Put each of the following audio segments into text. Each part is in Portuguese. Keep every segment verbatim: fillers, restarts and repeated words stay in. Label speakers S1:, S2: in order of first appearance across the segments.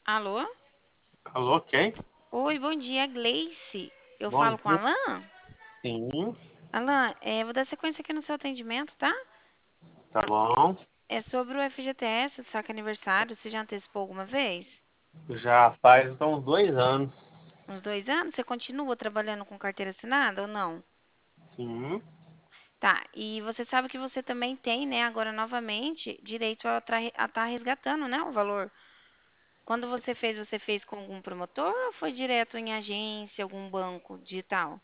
S1: Alô?
S2: Alô, quem?
S1: Oi, bom dia, Gleice. Eu
S2: Bom
S1: falo com
S2: dia.
S1: Alan?
S2: Sim,
S1: Alan, é, vou dar sequência aqui no seu atendimento, tá?
S2: tá bom.
S1: É sobre o F G T S do saque aniversário. Você já antecipou alguma vez?
S2: Já faz então, uns dois anos.
S1: Uns dois anos? Você continua trabalhando com carteira assinada ou não?
S2: Sim.
S1: Tá, e você sabe que você também tem, né, agora novamente, direito a estar resgatando, né, o valor. Quando você fez, você fez com algum promotor ou foi direto em agência, algum banco digital?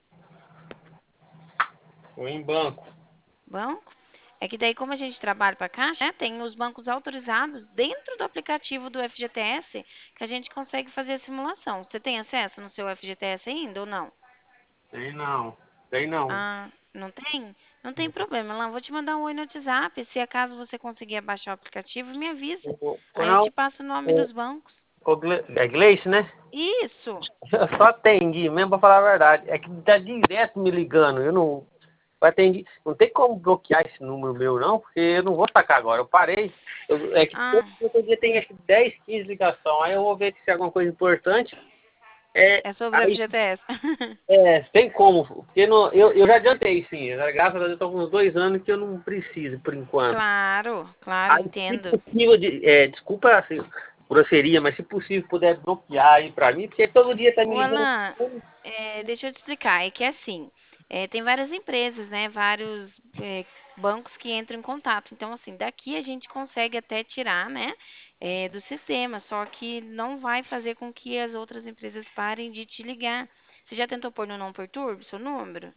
S2: Fui em banco.
S1: Banco? É que daí, como a gente trabalha para Caixa, né, tem os bancos autorizados dentro do aplicativo do F G T S que a gente consegue fazer a simulação. Você tem acesso no seu F G T S ainda ou não?
S2: Tem não. Tem não.
S1: Ah, não tem? Não tem problema, lá vou te mandar um oi no WhatsApp. Se acaso você conseguir baixar o aplicativo, me avisa.
S2: Ou ou
S1: Aí eu te
S2: não,
S1: passo o nome
S2: o,
S1: dos bancos.
S2: o Gle- é Gleice, né?
S1: Isso.
S2: Eu só atendi, mesmo pra falar a verdade. É que tá direto me ligando. Eu não. Eu atendi. Não tem como bloquear esse número meu, não, porque eu não vou sacar agora. Eu parei. Eu- é que todo
S1: Ah,
S2: todo dia tem acho que dez, quinze ligações. Aí eu vou ver se é alguma coisa importante. É,
S1: é sobre o
S2: aí
S1: F G T S.
S2: É, tem como, porque não, eu, eu já adiantei, sim. Graças a Deus, eu estou com uns dois anos que eu não preciso, por enquanto.
S1: Claro, claro,
S2: Aí, se
S1: entendo.
S2: possível, de, é, desculpa assim, grosseria, mas se possível, puder bloquear aí pra mim, porque todo dia tá me
S1: O
S2: ligando.
S1: Alan, é, deixa eu te explicar. É que é assim, é, tem várias empresas, né? Vários é, bancos que entram em contato. Então, assim, daqui a gente consegue até tirar, né? É, do sistema. Só que não vai fazer com que as outras empresas parem de te ligar. Você já tentou pôr no não perturbe seu número?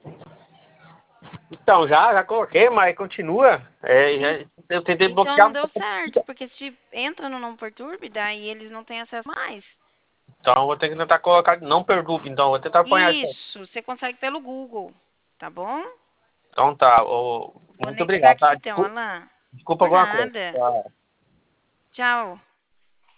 S2: Então, já, já coloquei, mas continua. É,
S1: En-
S2: já, eu tentei
S1: Então não
S2: bloquear.
S1: deu certo, porque se entra no não perturbe, daí eles não têm acesso mais.
S2: Então, vou ter que tentar colocar. Não perturbe, então, vou tentar apanhar isso aí.
S1: Isso, você consegue pelo Google, tá bom?
S2: Então tá, ô,
S1: Vou
S2: muito
S1: anexar
S2: obrigado,
S1: aqui
S2: tá?
S1: então,
S2: Desculpa,
S1: Alan.
S2: desculpa
S1: Por
S2: alguma coisa.
S1: nada.
S2: Tá.
S1: Tchau.